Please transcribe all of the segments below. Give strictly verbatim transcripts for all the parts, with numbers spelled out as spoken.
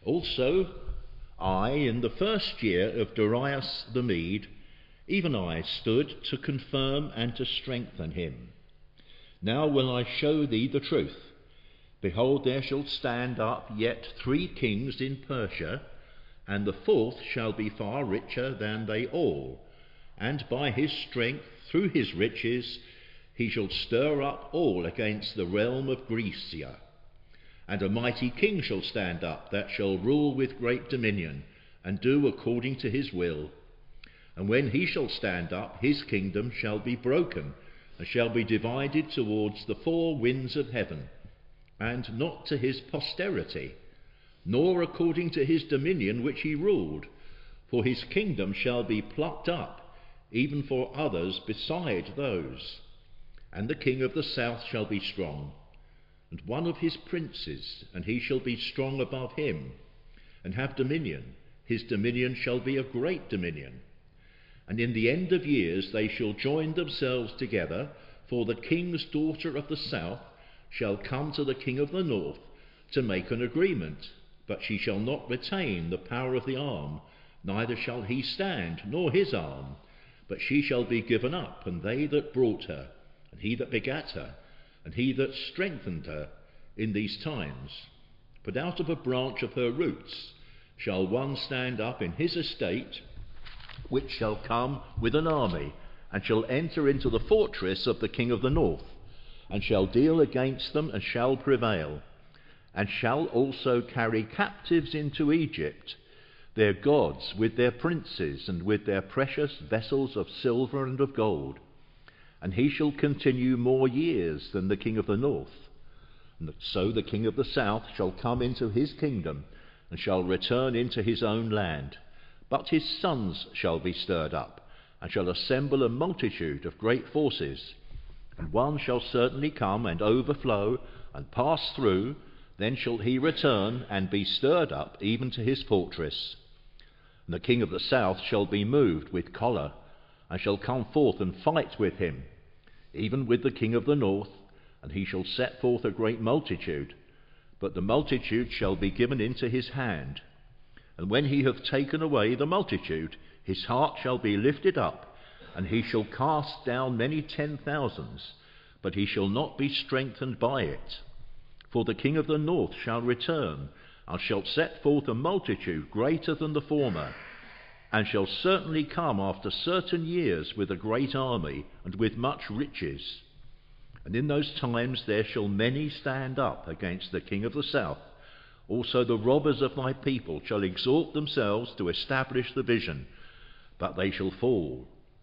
Also I, in the first year of Darius the Mede, even I stood to confirm and to strengthen him. Now will I show thee the truth. Behold, there shall stand up yet three kings in Persia, and the fourth shall be far richer than they all, and by his strength, through his riches, he shall stir up all against the realm of Grecia. And a mighty king shall stand up, that shall rule with great dominion, and do according to his will. And when he shall stand up, his kingdom shall be broken, and shall be divided towards the four winds of heaven, and not to his posterity, nor according to his dominion which he ruled. For his kingdom shall be plucked up, even for others beside those. And the king of the south shall be strong, and one of his princes, and he shall be strong above him, and have dominion. His dominion shall be a great dominion. And in the end of years they shall join themselves together, for the king's daughter of the south shall come to the king of the north to make an agreement, but she shall not retain the power of the arm, neither shall he stand, nor his arm, but she shall be given up, and they that brought her, and he that begat her, and he that strengthened her in these times. But out of a branch of her roots shall one stand up in his estate, which shall come with an army, and shall enter into the fortress of the king of the north, and shall deal against them, and shall prevail, and shall also carry captives into Egypt their gods with their princes, and with their precious vessels of silver and of gold. And he shall continue more years than the king of the north. And so the king of the south shall come into his kingdom, and shall return into his own land. But his sons shall be stirred up, and shall assemble a multitude of great forces. And one shall certainly come and overflow and pass through, then shall he return and be stirred up even to his fortress. And the king of the south shall be moved with choler, and shall come forth and fight with him, even with the king of the north, and he shall set forth a great multitude, but the multitude shall be given into his hand. And when he hath taken away the multitude, his heart shall be lifted up, and he shall cast down many ten thousands, but he shall not be strengthened by it. For the king of the north shall return, and shall set forth a multitude greater than the former, and shall certainly come after certain years with a great army, and with much riches. And in those times there shall many stand up against the king of the south. Also the robbers of thy people shall exhort themselves to establish the vision, but they shall fall.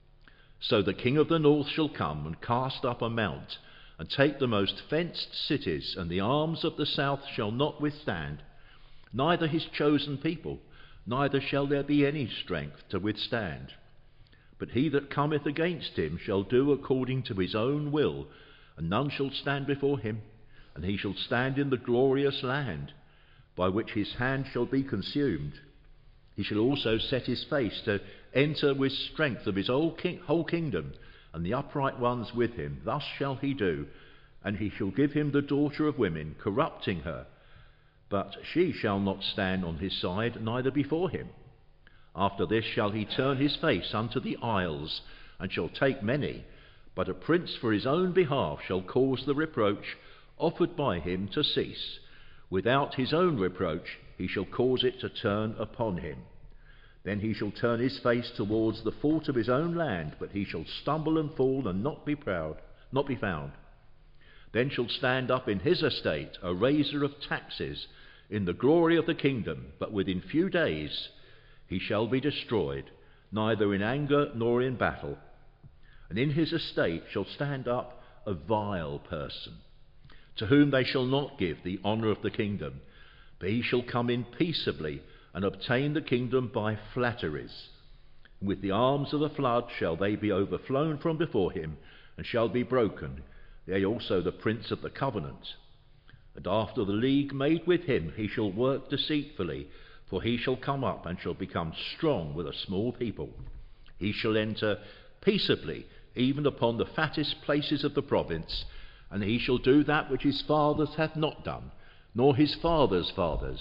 So the king of the north shall come and cast up a mount, and take the most fenced cities, and the arms of the south shall not withstand, neither his chosen people, neither shall there be any strength to withstand. But he that cometh against him shall do according to his own will, and none shall stand before him, and he shall stand in the glorious land, by which his hand shall be consumed. He shall also set his face to enter with strength of his whole, king, whole kingdom, and the upright ones with him. Thus shall he do, and he shall give him the daughter of women, corrupting her. But she shall not stand on his side, neither before him. After this shall he turn his face unto the isles, and shall take many. But a prince for his own behalf shall cause the reproach offered by him to cease. Without his own reproach he shall cause it to turn upon him. Then he shall turn his face towards the fort of his own land, but he shall stumble and fall, and not be proud, not be found. Then shall stand up in his estate a raiser of taxes in the glory of the kingdom, but within few days he shall be destroyed, neither in anger nor in battle. And in his estate shall stand up a vile person, to whom they shall not give the honour of the kingdom, but he shall come in peaceably, and obtain the kingdom by flatteries. And with the arms of the flood shall they be overflown from before him, and shall be broken, yea, also the prince of the covenant. And after the league made with him he shall work deceitfully, for he shall come up and shall become strong with a small people. He shall enter peaceably even upon the fattest places of the province, and he shall do that which his fathers hath not done, nor his fathers' fathers,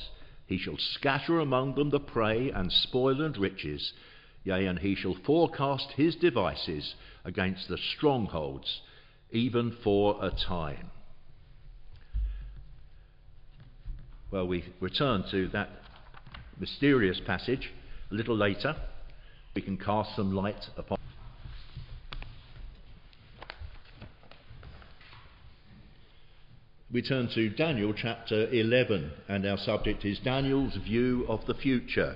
He shall scatter among them the prey and spoil and riches. Yea, and he shall forecast his devices against the strongholds, even for a time. Well, we return to that mysterious passage a little later. We can cast some light upon. We turn to Daniel chapter eleven, and our subject is Daniel's view of the future.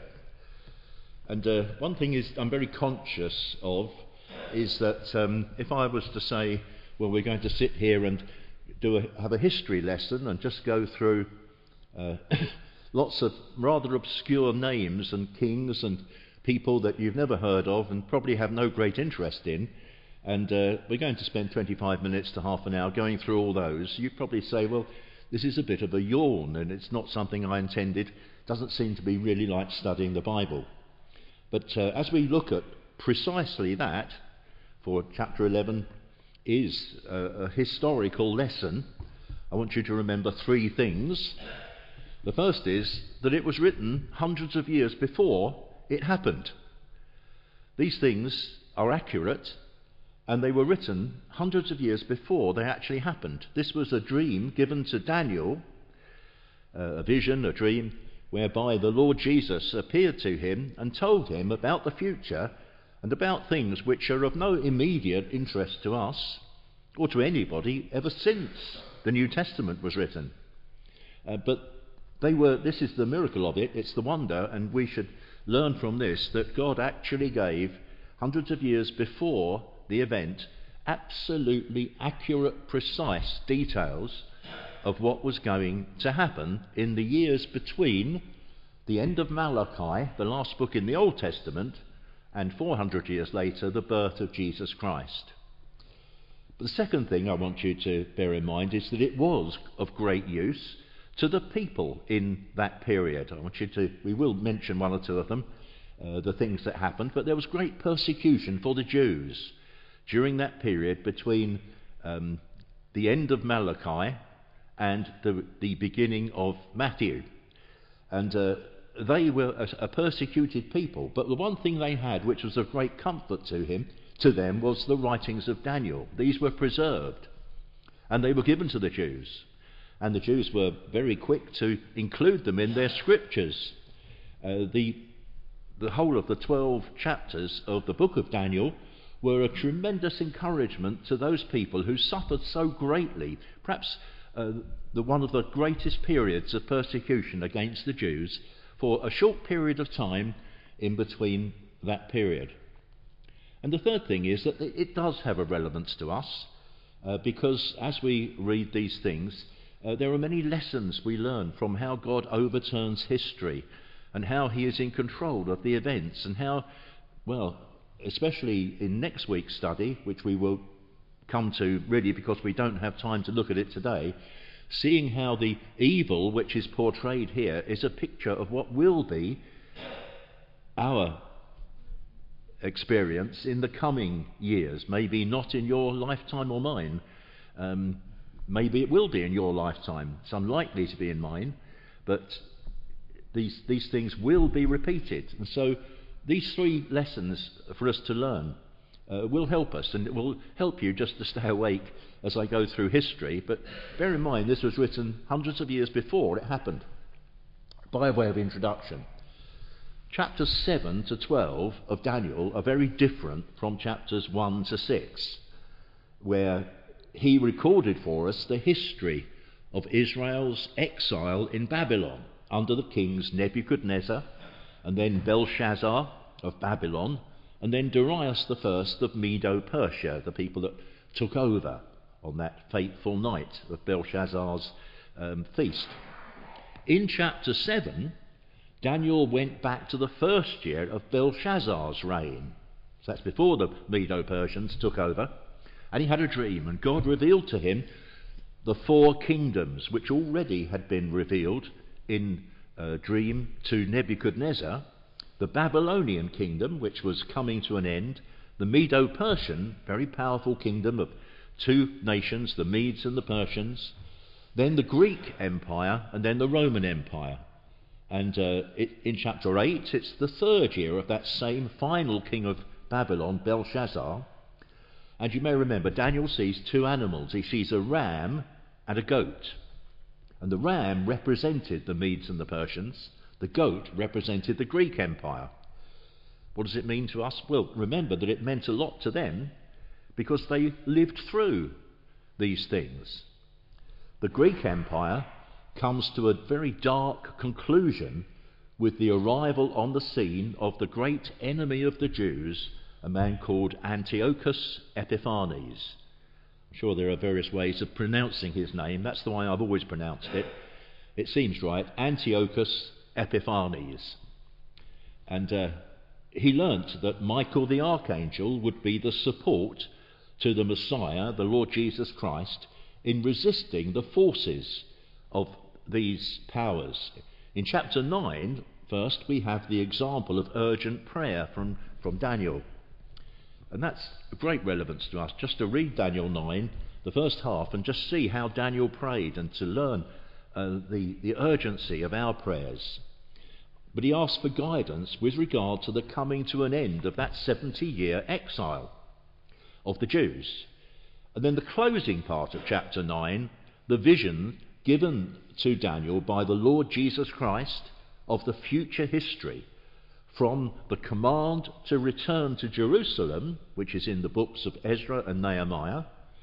And uh, one thing is I'm very conscious of is that um, if I was to say, well, we're going to sit here and do a, have a history lesson and just go through uh, lots of rather obscure names and kings and people that you've never heard of and probably have no great interest in, and uh, we're going to spend twenty-five minutes to half an hour going through all those, you'd probably say, well, this is a bit of a yawn and it's not something I intended. Doesn't seem to be really like studying the Bible. But uh, as we look at precisely that, for chapter eleven is a, a historical lesson, I want you to remember three things. The first is that it was written hundreds of years before it happened. These things are accurate, and they were written hundreds of years before they actually happened. This was a dream given to Daniel, uh, a vision, a dream, whereby the Lord Jesus appeared to him and told him about the future and about things which are of no immediate interest to us or to anybody ever since the New Testament was written. Uh, but they were. This is the miracle of it, it's the wonder, and we should learn from this that God actually gave, hundreds of years before the event, absolutely accurate, precise details of what was going to happen in the years between the end of Malachi, the last book in the Old Testament, and four hundred years later, the birth of Jesus Christ. But the second thing I want you to bear in mind is that it was of great use to the people in that period. I want you to, we will mention one or two of them, uh, the things that happened, but there was great persecution for the Jews during that period between um, the end of Malachi and the, the beginning of Matthew. And uh, they were a, a persecuted people, but the one thing they had which was of great comfort to him, to them, was the writings of Daniel. These were preserved, and they were given to the Jews, and the Jews were very quick to include them in their scriptures. Uh, the, the whole of the twelve chapters of the book of Daniel were a tremendous encouragement to those people who suffered so greatly, perhaps uh, the one of the greatest periods of persecution against the Jews, for a short period of time in between that period. And the third thing is that it does have a relevance to us, uh, because as we read these things, uh, there are many lessons we learn from how God overturns history and how he is in control of the events, and how, well, especially in next week's study, which we will come to really because we don't have time to look at it today, seeing how the evil which is portrayed here is a picture of what will be our experience in the coming years. Maybe not in your lifetime or mine. Um, maybe it will be in your lifetime. It's unlikely to be in mine, but these these things will be repeated. And so these three lessons for us to learn uh, will help us, and it will help you just to stay awake as I go through history. But bear in mind, this was written hundreds of years before it happened. By way of introduction, chapters seven to twelve of Daniel are very different from chapters one to six, where he recorded for us the history of Israel's exile in Babylon under the kings Nebuchadnezzar, and then Belshazzar of Babylon, and then Darius the First of Medo-Persia, the people that took over on that fateful night of Belshazzar's um, feast. In chapter seven, Daniel went back to the first year of Belshazzar's reign. So that's before the Medo-Persians took over. And he had a dream, and God revealed to him the four kingdoms which already had been revealed in a dream to Nebuchadnezzar: the Babylonian kingdom, which was coming to an end, the Medo-Persian, very powerful kingdom of two nations, the Medes and the Persians, then the Greek Empire, and then the Roman Empire. And uh, it, in chapter eight, it's the third year of that same final king of Babylon, Belshazzar. And you may remember, Daniel sees two animals. He sees a ram and a goat. And the ram represented the Medes and the Persians. The goat represented the Greek Empire. What does it mean to us? Well, remember that it meant a lot to them because they lived through these things. The Greek Empire comes to a very dark conclusion with the arrival on the scene of the great enemy of the Jews, a man called Antiochus Epiphanes. I'm sure there are various ways of pronouncing his name. That's the way I've always pronounced it. It seems right, Antiochus Epiphanes. And uh, he learnt that Michael the Archangel would be the support to the Messiah, the Lord Jesus Christ, in resisting the forces of these powers. In chapter nine, first, we have the example of urgent prayer from, from Daniel. And that's of great relevance to us, just to read Daniel nine, the first half, and just see how Daniel prayed and to learn uh, the, the urgency of our prayers. But he asked for guidance with regard to the coming to an end of that seventy-year exile of the Jews. And then the closing part of chapter nine, the vision given to Daniel by the Lord Jesus Christ of the future history, from the command to return to Jerusalem, which is in the books of Ezra and Nehemiah,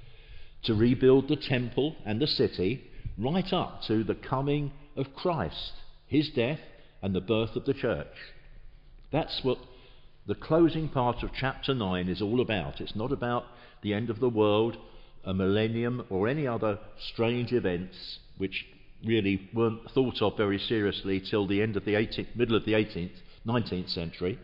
to rebuild the temple and the city, right up to the coming of Christ, his death and the birth of the church. That's what the closing part of chapter nine is all about. It's not about the end of the world, a millennium, or any other strange events which really weren't thought of very seriously till the end of the eighteenth, middle of the eighteenth, nineteenth century.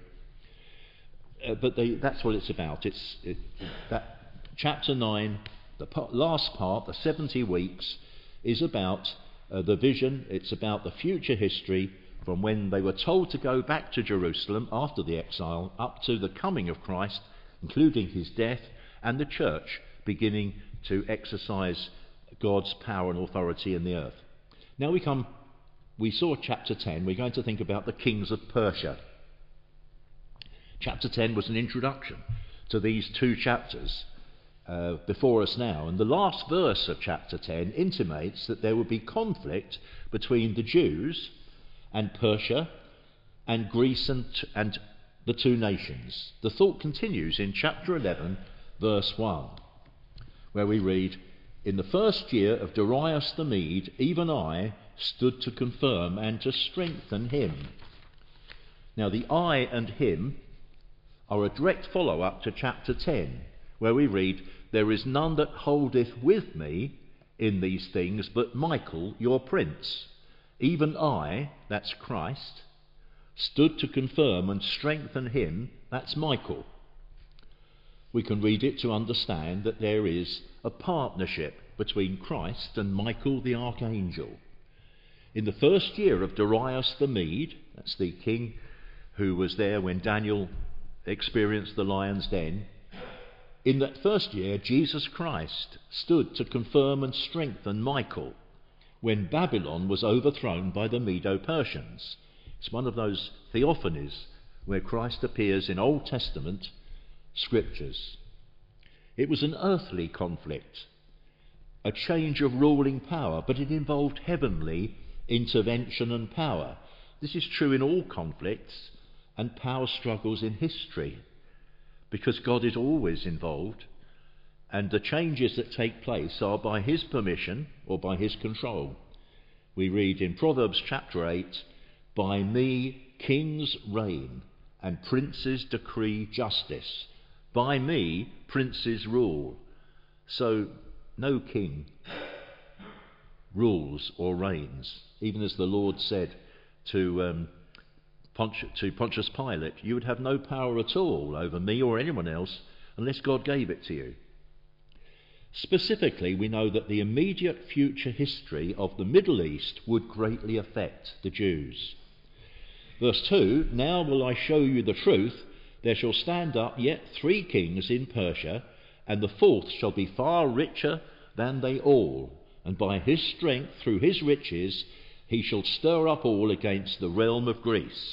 Uh, but they, that's what it's about. It's it, that chapter nine, the part, last part, the seventy weeks, is about uh, the vision. It's about the future history from when they were told to go back to Jerusalem after the exile, up to the coming of Christ, including his death, and the church beginning to exercise God's power and authority in the earth. Now we come, we saw chapter ten, we're going to think about the kings of Persia. Chapter ten was an introduction to these two chapters uh, before us now, and the last verse of chapter ten intimates that there would be conflict between the Jews and Persia and Greece and, and the two nations. The thought continues in chapter eleven, verse one, where we read, "In the first year of Darius the Mede, even I stood to confirm and to strengthen him." Now the I and him are a direct follow-up to chapter ten, where we read, "There is none that holdeth with me in these things but Michael your prince. Even I," that's Christ, "stood to confirm and strengthen him," that's Michael. We can read it to understand that there is a partnership between Christ and Michael the Archangel. In the first year of Darius the Mede, that's the king who was there when Daniel experienced the lion's den, in that first year Jesus Christ stood to confirm and strengthen Michael when Babylon was overthrown by the Medo-Persians. It's one of those theophanies where Christ appears in Old Testament scriptures. It was an earthly conflict, a change of ruling power, but it involved heavenly intervention and power. This is true in all conflicts and power struggles in history, because God is always involved, and the changes that take place are by his permission or by his control. We read in Proverbs chapter eight, "By me kings reign and princes decree justice. By me princes rule." So no king rules or reigns. Even as the Lord said to, um, Pontius, to Pontius Pilate, "You would have no power at all over me or anyone else unless God gave it to you." Specifically, we know that the immediate future history of the Middle East would greatly affect the Jews. Verse two, "Now will I show you the truth. There shall stand up yet three kings in Persia, and the fourth shall be far richer than they all. And by his strength, through his riches, he shall stir up all against the realm of Greece.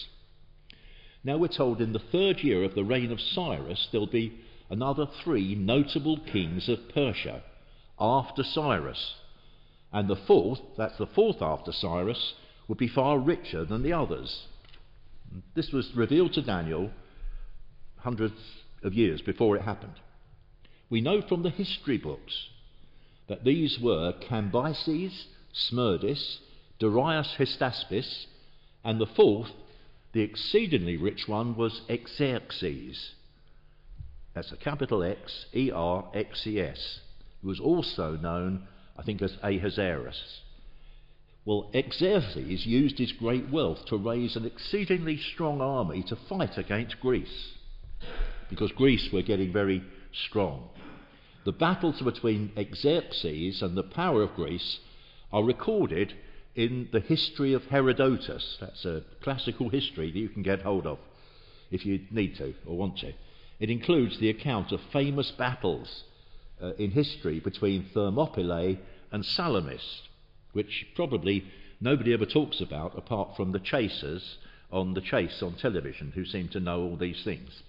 Now we're told in the third year of the reign of Cyrus there'll be another three notable kings of Persia after Cyrus. And the fourth, that's the fourth after Cyrus, would be far richer than the others. This was revealed to Daniel hundreds of years before it happened. We know from the history books that these were Cambyses, Smerdis, Darius Hystaspes, and the fourth, the exceedingly rich one, was Xerxes. That's a capital X, E R X E S. He was also known, I think, as Ahasuerus. Well, Xerxes used his great wealth to raise an exceedingly strong army to fight against Greece, because Greece were getting very strong. The battles between Xerxes and the power of Greece are recorded in the history of Herodotus. That's a classical history that you can get hold of if you need to or want to. It includes the account of famous battles uh, in history between Thermopylae and Salamis, which probably nobody ever talks about apart from the chasers on the chase on television, who seem to know all these things.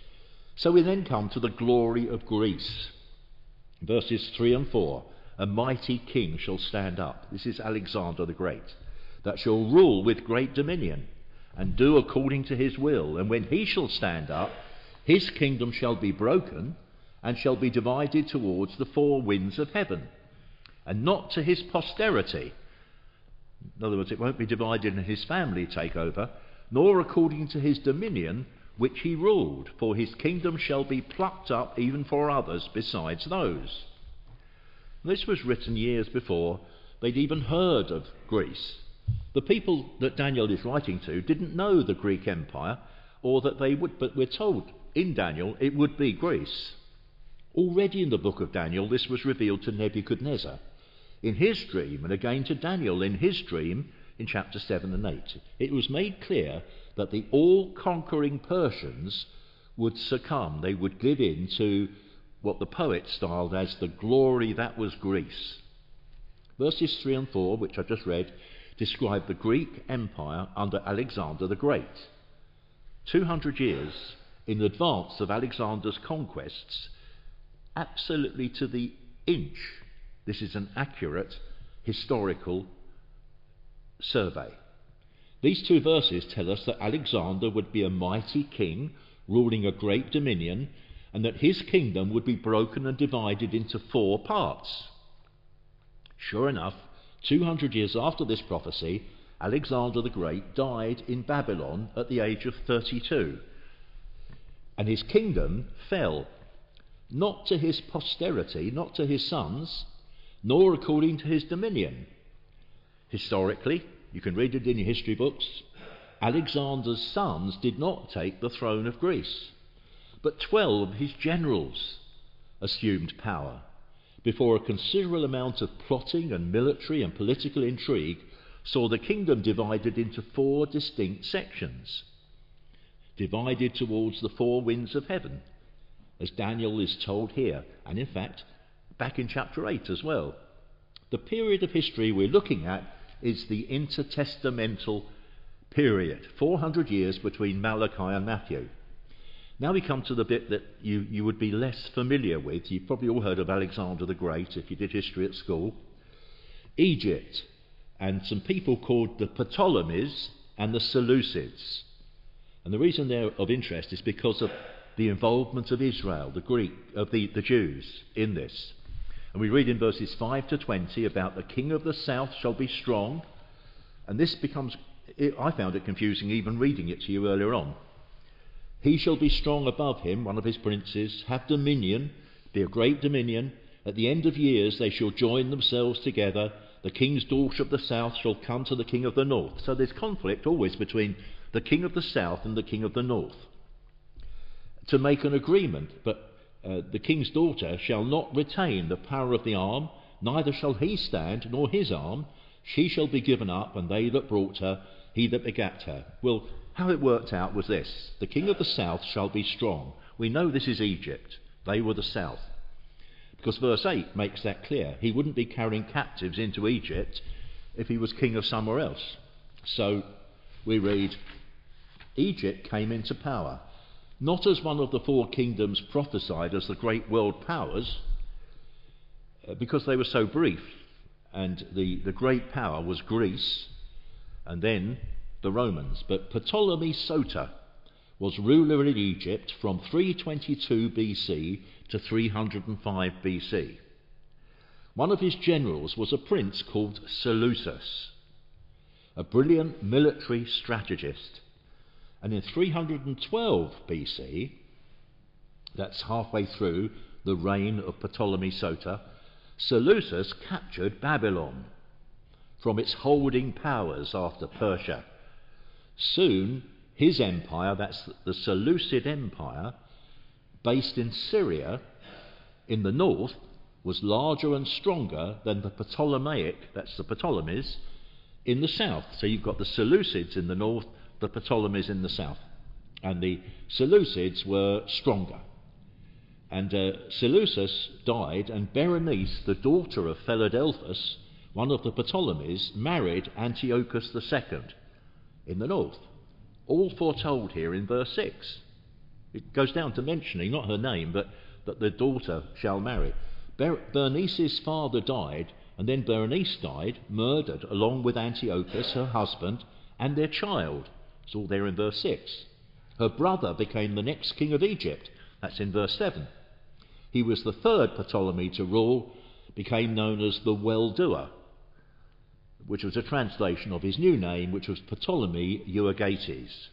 So we then come to the glory of Greece. Verses three and four. A mighty king shall stand up. This is Alexander the Great, that shall rule with great dominion, and do according to his will. And when he shall stand up, his kingdom shall be broken, and shall be divided towards the four winds of heaven, and not to his posterity. In other words, it won't be divided and his family take over, nor according to his dominion which he ruled, for his kingdom shall be plucked up even for others besides those. This was written years before they'd even heard of Greece. The people that Daniel is writing to didn't know the Greek Empire, or that they would, but we're told in Daniel it would be Greece. Already in the book of Daniel this was revealed to Nebuchadnezzar in his dream, and again to Daniel in his dream in chapter seven and eight. It was made clear that the all-conquering Persians would succumb. They would give in to what the poet styled as the glory that was Greece. Verses three and four, which I just read, describe the Greek Empire under Alexander the Great. two hundred years in advance of Alexander's conquests, absolutely to the inch. This is an accurate historical survey. These two verses tell us that Alexander would be a mighty king ruling a great dominion, and that his kingdom would be broken and divided into four parts. Sure enough, two hundred years after this prophecy, Alexander the Great died in Babylon at the age of thirty-two, and his kingdom fell, not to his posterity, not to his sons, nor according to his dominion. Historically, you can read it in your history books, Alexander's sons did not take the throne of Greece, but twelve of his generals assumed power before a considerable amount of plotting and military and political intrigue saw the kingdom divided into four distinct sections, divided towards the four winds of heaven, as Daniel is told here, and in fact back in chapter eight as well. The period of history we're looking at is the intertestamental period, four hundred years between Malachi and Matthew. Now we come to the bit that you, you would be less familiar with. You've probably all heard of Alexander the Great if you did history at school. Egypt, and some people called the Ptolemies and the Seleucids. And the reason they're of interest is because of the involvement of Israel, the Greek, of the, the Jews in this. And we read in verses five to twenty about the king of the south shall be strong. And this becomes, I found it confusing even reading it to you earlier on. He shall be strong above him, one of his princes, have dominion, be a great dominion. At the end of years they shall join themselves together. The king's daughter of the south shall come to the king of the north. So there's conflict always between the king of the south and the king of the north to make an agreement. But uh, the king's daughter shall not retain the power of the arm, neither shall he stand, nor his arm. She shall be given up, and they that brought her, he that begat her. Well, how it worked out was this: the king of the south shall be strong. We know this is Egypt. They were the south, because verse eight makes that clear. He wouldn't be carrying captives into Egypt. if he was king of somewhere else. So we read, Egypt came into power, not as one of the four kingdoms prophesied as the great world powers, uh, because they were so brief, and the, the great power was Greece, and then the Romans. But Ptolemy Soter was ruler in Egypt from three twenty-two B C to three hundred five B C. One of his generals was a prince called Seleucus, a brilliant military strategist. And in three hundred twelve B C, that's halfway through the reign of Ptolemy Soter, Seleucus captured Babylon from its holding powers after Persia. Soon, his empire, that's the Seleucid Empire, based in Syria in the north, was larger and stronger than the Ptolemaic, that's the Ptolemies, in the south. So you've got the Seleucids in the north, the Ptolemies in the south. And the Seleucids were stronger. And uh, Seleucus died, and Berenice, the daughter of Philadelphus, one of the Ptolemies, married Antiochus the Second in the north. All foretold here in verse six. It goes down to mentioning, not her name, but that the daughter shall marry. Ber- Bernice's father died, and then Berenice died, murdered along with Antiochus, her husband, and their child. It's all there in verse six. Her brother became the next king of Egypt. That's in verse seven. He was the third Ptolemy to rule, became known as the Well-doer, which was a translation of his new name, which was Ptolemy Euergetes.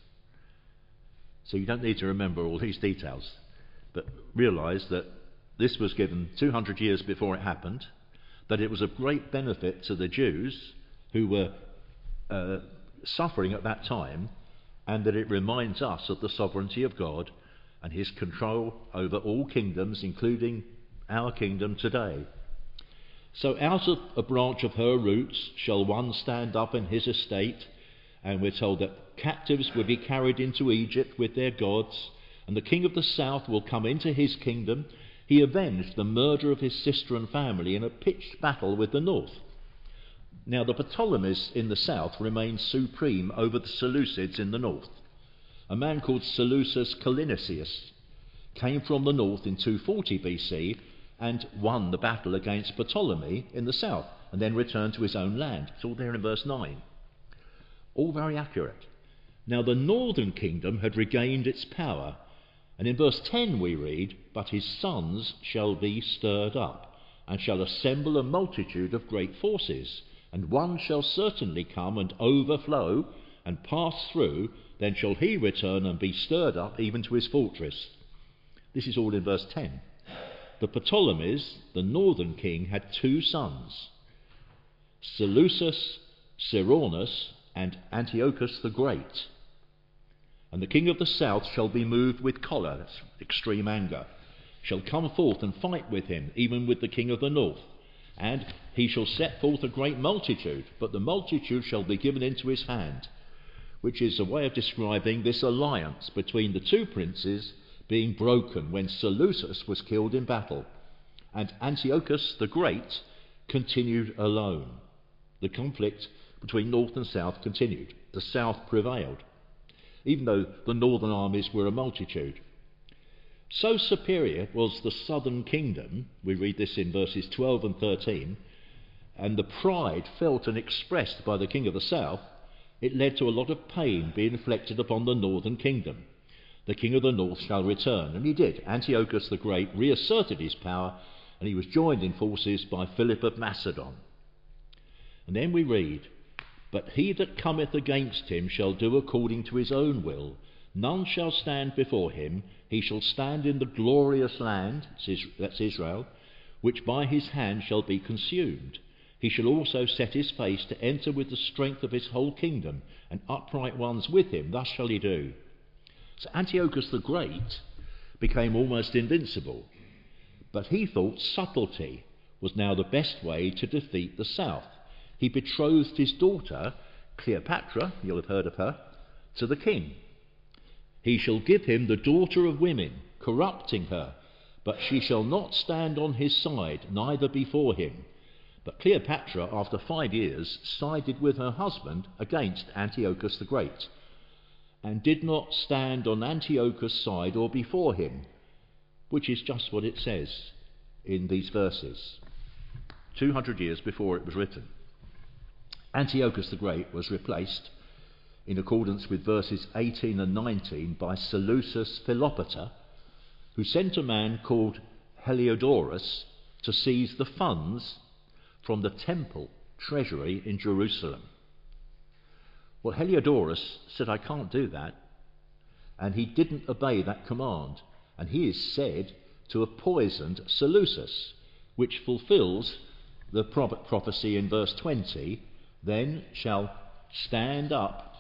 So you don't need to remember all these details, but realise that this was given two hundred years before it happened, that it was of great benefit to the Jews who were uh, suffering at that time, and that it reminds us of the sovereignty of God and his control over all kingdoms, including our kingdom today. So out of a branch of her roots shall one stand up in his estate, and we're told that captives will be carried into Egypt with their gods, and the king of the south will come into his kingdom. He avenged the murder of his sister and family in a pitched battle with the north. Now the Ptolemies in the south remained supreme over the Seleucids in the north. A man called Seleucus Callinicius came from the north in two forty B C and won the battle against Ptolemy in the south, and then returned to his own land. It's all there in verse nine. All very accurate. Now the northern kingdom had regained its power, and in verse ten we read, "But his sons shall be stirred up, and shall assemble a multitude of great forces, and one shall certainly come and overflow and pass through, then shall he return and be stirred up even to his fortress." This is all in verse ten. The Ptolemies, the northern king, had two sons, Seleucus Ceraunus and Antiochus the Great. And the king of the south shall be moved with choler, that's extreme anger, shall come forth and fight with him, even with the king of the north. And he shall set forth a great multitude, but the multitude shall be given into his hand, which is a way of describing this alliance between the two princes being broken when Seleucus was killed in battle, and Antiochus the Great continued alone. The conflict between north and south continued. The south prevailed, even though the northern armies were a multitude. So superior was the southern kingdom, we read this in verses twelve and thirteen, and the pride felt and expressed by the king of the south, it led to a lot of pain being inflicted upon the northern kingdom. The king of the north shall return, and he did. Antiochus the Great reasserted his power, and he was joined in forces by Philip of Macedon. And then we read, "But he that cometh against him shall do according to his own will. None shall stand before him. He shall stand in the glorious land," that's Israel, "which by his hand shall be consumed. He shall also set his face to enter with the strength of his whole kingdom, and upright ones with him. Thus shall he do." So Antiochus the Great became almost invincible, but he thought subtlety was now the best way to defeat the south. He betrothed his daughter, Cleopatra, you'll have heard of her, to the king. "He shall give him the daughter of women, corrupting her, but she shall not stand on his side, neither before him. But Cleopatra, after five years, sided with her husband against Antiochus the Great, and did not stand on Antiochus' side or before him, which is just what it says in these verses, two hundred years before it was written. Antiochus the Great was replaced, in accordance with verses eighteen and nineteen, by Seleucus Philopator, who sent a man called Heliodorus to seize the funds from the temple treasury in Jerusalem. Well, Heliodorus said, I can't do that, and he didn't obey that command, and he is said to have poisoned Seleucus, which fulfills the prophecy in verse twenty, then shall stand up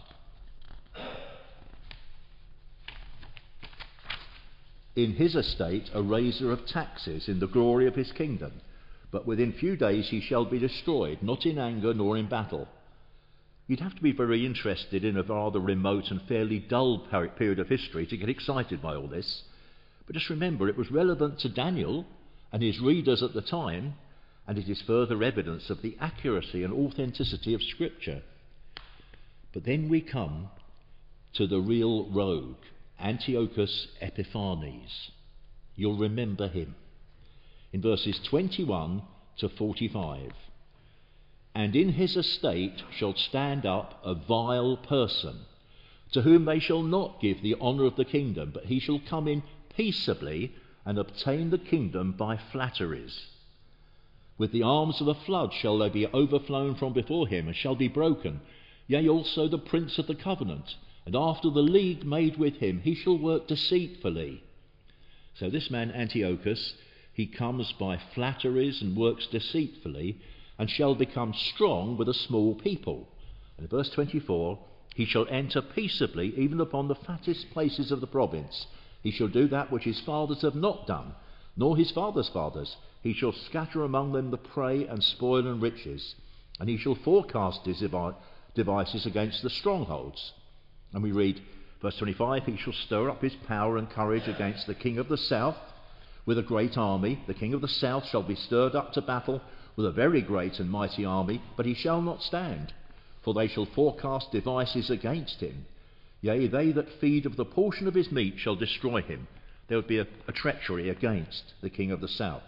in his estate a raiser of taxes in the glory of his kingdom, but within few days he shall be destroyed, not in anger nor in battle. You'd have to be very interested in a rather remote and fairly dull period of history to get excited by all this. But just remember, it was relevant to Daniel and his readers at the time, and it is further evidence of the accuracy and authenticity of Scripture. But then we come to the real rogue, Antiochus Epiphanes. You'll remember him. In verses twenty-one to forty-five. And in his estate shall stand up a vile person, to whom they shall not give the honour of the kingdom, but he shall come in peaceably and obtain the kingdom by flatteries. With the arms of a flood shall they be overflown from before him, and shall be broken, yea, also the prince of the covenant, and after the league made with him he shall work deceitfully. So this man Antiochus, he comes by flatteries and works deceitfully, and shall become strong with a small people. And in verse twenty-four, he shall enter peaceably even upon the fattest places of the province. He shall do that which his fathers have not done, nor his fathers' fathers. He shall scatter among them the prey and spoil and riches, and he shall forecast his devices against the strongholds. And we read, verse twenty-five, he shall stir up his power and courage against the king of the south with a great army. The king of the south shall be stirred up to battle with a very great and mighty army, but he shall not stand, for they shall forecast devices against him. Yea, they that feed of the portion of his meat shall destroy him. There would be a, a treachery against the king of the south.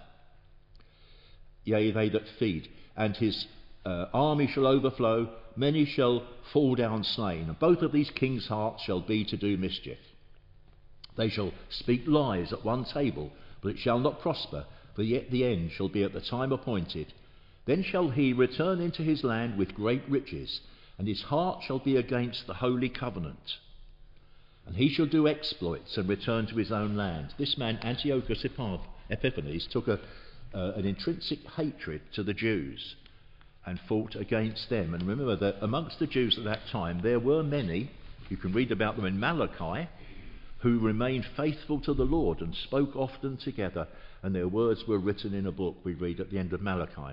Yea, they that feed, and his uh, army shall overflow, many shall fall down slain, and both of these kings' hearts shall be to do mischief. They shall speak lies at one table, but it shall not prosper, for yet the end shall be at the time appointed. Then shall he return into his land with great riches, and his heart shall be against the holy covenant. And he shall do exploits and return to his own land. This man Antiochus Epiphanes took a, uh, an intrinsic hatred to the Jews and fought against them. And remember that amongst the Jews at that time there were many, you can read about them in Malachi, who remained faithful to the Lord and spoke often together, and their words were written in a book, we read at the end of Malachi.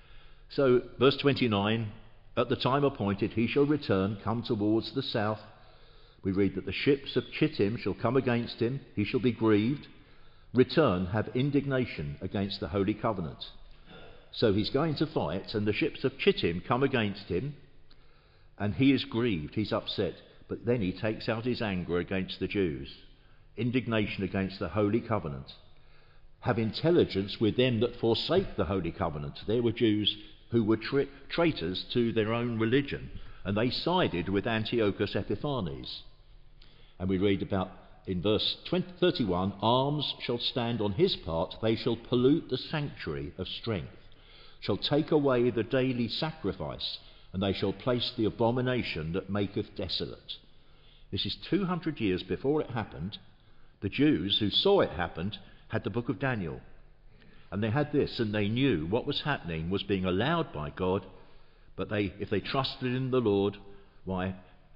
So, verse twenty-nine, at the time appointed he shall return, come towards the south. We read that the ships of Chittim shall come against him, he shall be grieved, return, have indignation against the holy covenant. So he's going to fight, and the ships of Chittim come against him, and he is grieved, he's upset. But then he takes out his anger against the Jews, indignation against the holy covenant. Have intelligence with them that forsake the holy covenant. There were Jews who were tra- traitors to their own religion, and they sided with Antiochus Epiphanes. And we read about in verse twenty, thirty-one, arms shall stand on his part, they shall pollute the sanctuary of strength, shall take away the daily sacrifice, and they shall place the abomination that maketh desolate. This is two hundred years before it happened. The Jews who saw it happen had the book of Daniel. And they had this, and they knew what was happening was being allowed by God, but they, if they trusted in the Lord, why,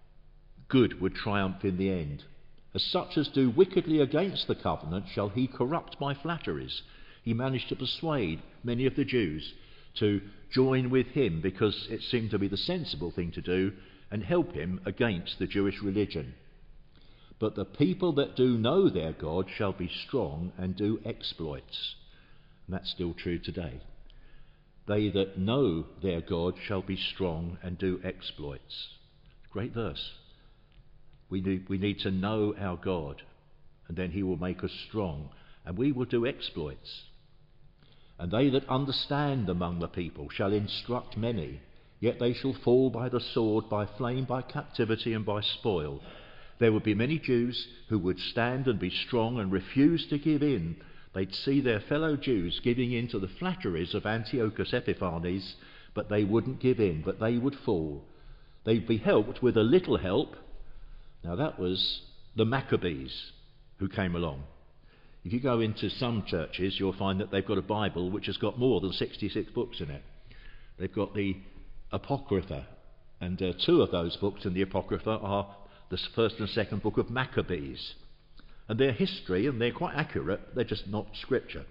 good would triumph in the end. As such as do wickedly against the covenant shall he corrupt by flatteries. He managed to persuade many of the Jews to join with him because it seemed to be the sensible thing to do, and help him against the Jewish religion. But the people that do know their God shall be strong and do exploits. And that's still true today. They that know their God shall be strong and do exploits. Great verse. We need, we need to know our God, and then he will make us strong, and we will do exploits. And they that understand among the people shall instruct many, yet they shall fall by the sword, by flame, by captivity, and by spoil. There would be many Jews who would stand and be strong and refuse to give in. They'd see their fellow Jews giving in to the flatteries of Antiochus Epiphanes, but they wouldn't give in, but they would fall. They'd be helped with a little help. Now that was the Maccabees who came along. If you go into some churches, you'll find that they've got a Bible which has got more than sixty-six books in it. They've got the Apocrypha, and uh, two of those books in the Apocrypha are the first and second book of Maccabees. And they're history, and they're quite accurate, they're just not scripture.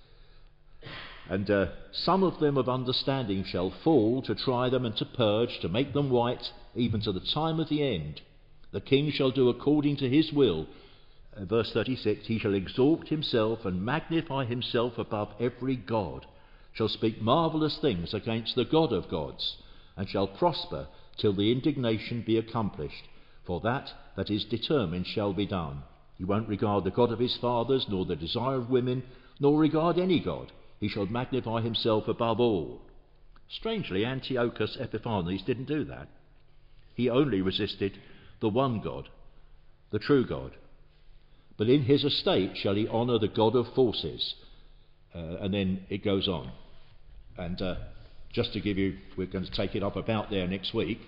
And uh, some of them of understanding shall fall, to try them and to purge, to make them white, even to the time of the end. The king shall do according to his will. Uh, verse thirty-six, he shall exalt himself and magnify himself above every god, shall speak marvellous things against the God of gods, and shall prosper till the indignation be accomplished. For that that is determined shall be done. He won't regard the God of his fathers, nor the desire of women, nor regard any god. He shall magnify himself above all. Strangely, Antiochus Epiphanes didn't do that. He only resisted the one God, the true God. But in his estate shall he honour the God of forces. Uh, and then it goes on. And uh, just to give you, we're going to take it up about there next week.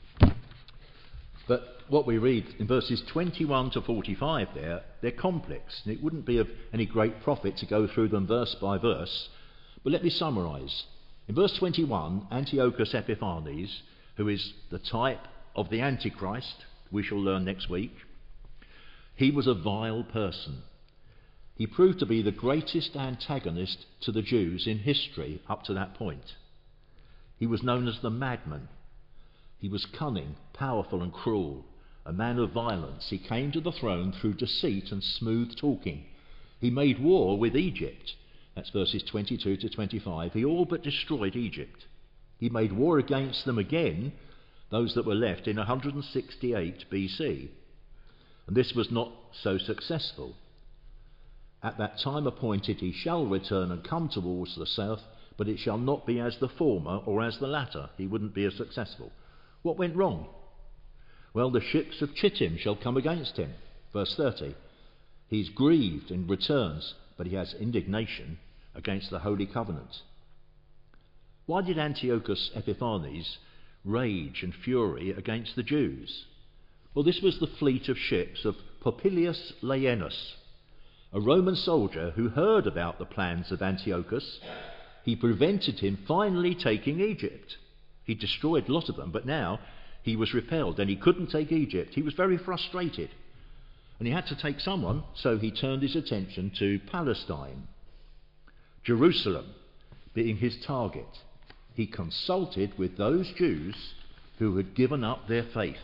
But what we read in verses twenty-one to forty-five there, they're complex, and it wouldn't be of any great profit to go through them verse by verse. But let me summarise. In verse twenty-one, Antiochus Epiphanes, who is the type of the Antichrist, we shall learn next week, he was a vile person. He proved to be the greatest antagonist to the Jews in history up to that point. He was known as the madman. He was cunning, powerful and cruel, a man of violence. He came to the throne through deceit and smooth talking. He made war with Egypt. That's verses twenty-two to twenty-five. He all but destroyed Egypt. He made war against them again, those that were left, in one hundred sixty-eight B C. And this was not so successful. At that time appointed he shall return and come towards the south, but it shall not be as the former or as the latter. He wouldn't be as successful. What went wrong? Well, the ships of Chittim shall come against him. Verse thirty. He's grieved and returns, but he has indignation against the Holy Covenant. Why did Antiochus Epiphanes rage and fury against the Jews? Well, this was the fleet of ships of Popilius Laenus, a Roman soldier who heard about the plans of Antiochus. He prevented him finally taking Egypt. He destroyed a lot of them, but now he was repelled and he couldn't take Egypt. He was very frustrated. And he had to take someone, so he turned his attention to Palestine, Jerusalem being his target. He consulted with those Jews who had given up their faith.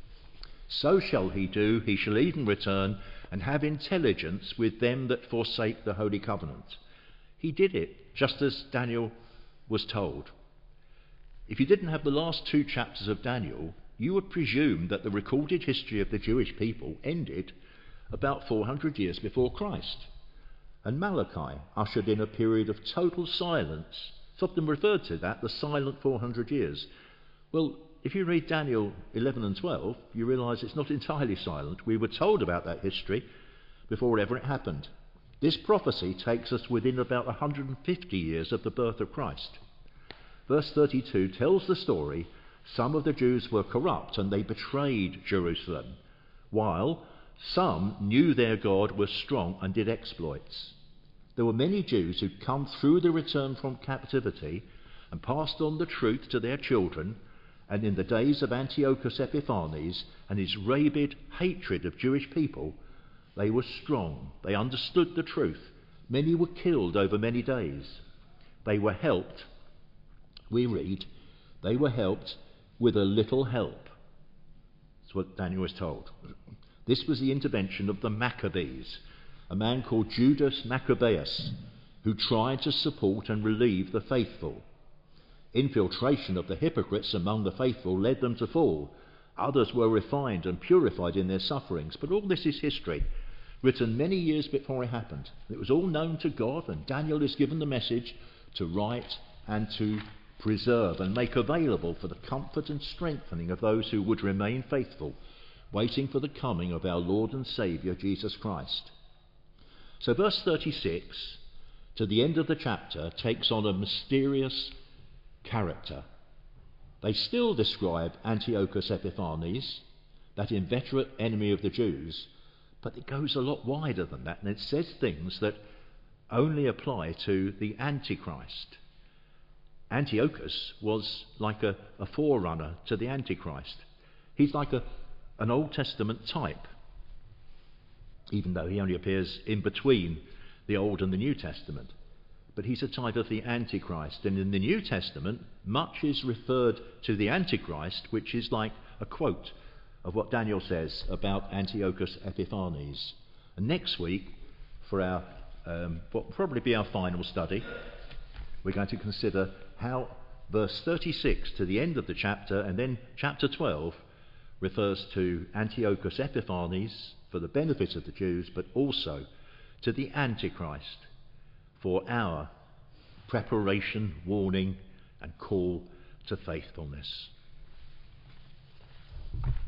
So shall he do, he shall even return and have intelligence with them that forsake the Holy Covenant. He did it, just as Daniel was told. If you didn't have the last two chapters of Daniel, you would presume that the recorded history of the Jewish people ended about four hundred years before Christ. And Malachi ushered in a period of total silence. It's often referred to that, the silent four hundred years. Well, if you read Daniel eleven and twelve, you realise it's not entirely silent. We were told about that history before ever it happened. This prophecy takes us within about one hundred fifty years of the birth of Christ. Verse thirty-two tells the story. Some of the Jews were corrupt and they betrayed Jerusalem, while some knew their God was strong and did exploits. There were many Jews who'd come through the return from captivity and passed on the truth to their children, and in the days of Antiochus Epiphanes and his rabid hatred of Jewish people, they were strong. They understood the truth. Many were killed over many days. They were helped. We read, they were helped with a little help. That's what Daniel was told. This was the intervention of the Maccabees, a man called Judas Maccabeus, who tried to support and relieve the faithful. infiltration of the hypocrites among the faithful led them to fall. Others were refined and purified in their sufferings. But all this is history, written many years before it happened. It was all known to God, and Daniel is given the message to write and to preserve and make available for the comfort and strengthening of those who would remain faithful, waiting for the coming of our Lord and Saviour Jesus Christ. So verse thirty-six, to the end of the chapter, takes on a mysterious character. They still describe Antiochus Epiphanes, that inveterate enemy of the Jews, but it goes a lot wider than that, and it says things that only apply to the Antichrist. Antiochus was like a, a forerunner to the Antichrist. He's like a, an Old Testament type, even though he only appears in between the Old and the New Testament. But he's a type of the Antichrist. And in the New Testament, much is referred to the Antichrist, which is like a quote of what Daniel says about Antiochus Epiphanes. And next week, for our um, what will probably be our final study, we're going to consider how verse thirty-six to the end of the chapter, and then chapter twelve, refers to Antiochus Epiphanes for the benefit of the Jews, but also to the Antichrist for our preparation, warning, and call to faithfulness.